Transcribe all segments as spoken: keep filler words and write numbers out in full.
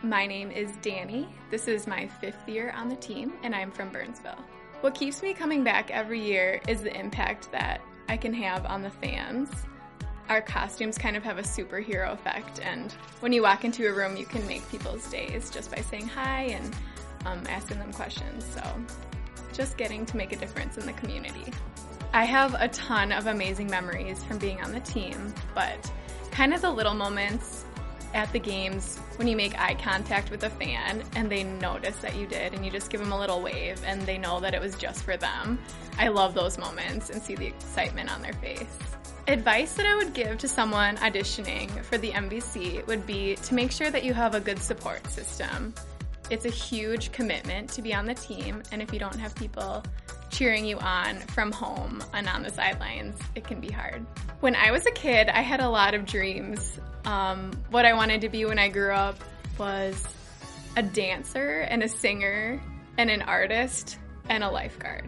My name is Danny. This is my fifth year on the team, and I'm from Burnsville. What keeps me coming back every year is the impact that I can have on the fans. Our costumes kind of have a superhero effect, and when you walk into a room, you can make people's days just by saying hi and um, asking them questions. So just getting to make a difference in the community. I have a ton of amazing memories from being on the team, but kind of the little moments at the games when you make eye contact with a fan and they notice that you did and you just give them a little wave and they know that it was just for them. I love those moments and see the excitement on their face. Advice that I would give to someone auditioning for the M V C would be to make sure that you have a good support system. It's a huge commitment to be on the team, and if you don't have people cheering you on from home and on the sidelines, it can be hard. When I was a kid, I had a lot of dreams. Um, what I wanted to be when I grew up was a dancer and a singer and an artist and a lifeguard.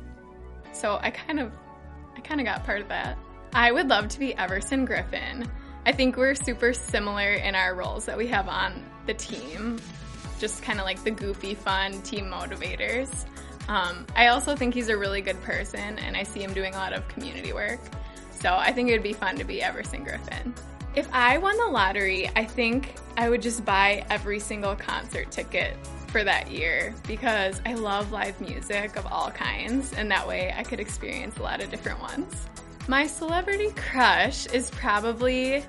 So I kind of, I kind of got part of that. I would love to be Everson Griffin. I think we're super similar in our roles that we have on the team, just kind of like the goofy, fun team motivators. Um, I also think he's a really good person, and I see him doing a lot of community work. So I think it would be fun to be Everson Griffin. If I won the lottery, I think I would just buy every single concert ticket for that year because I love live music of all kinds, and that way I could experience a lot of different ones. My celebrity crush is probably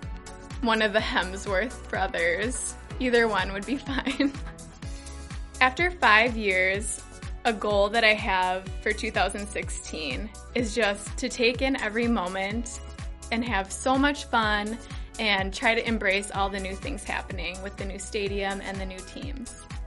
one of the Hemsworth brothers. Either one would be fine. After five years, a goal that I have for two thousand sixteen is just to take in every moment and have so much fun and try to embrace all the new things happening with the new stadium and the new teams.